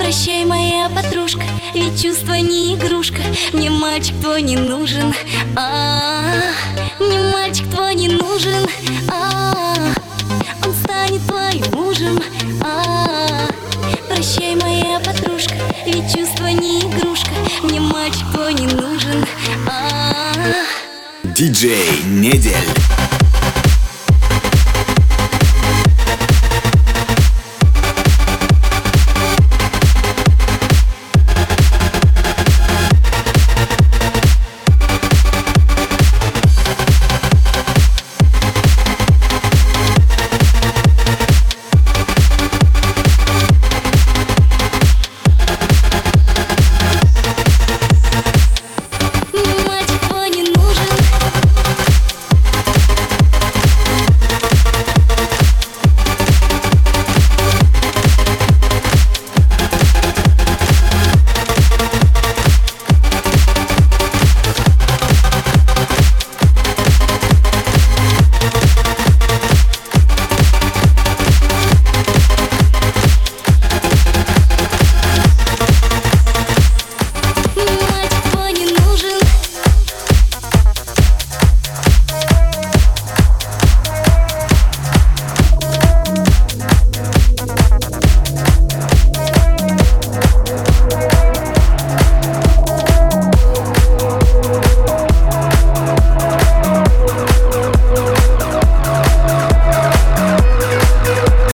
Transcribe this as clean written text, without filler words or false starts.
Прощай, моя подружка, ведь чувство не игрушка. Мне мальчик твой не нужен, мне мальчик твой не нужен, он станет твоим мужем, Прощай, моя подружка, ведь чувство не игрушка. Мне мальчик твой не нужен, Диджей Недель.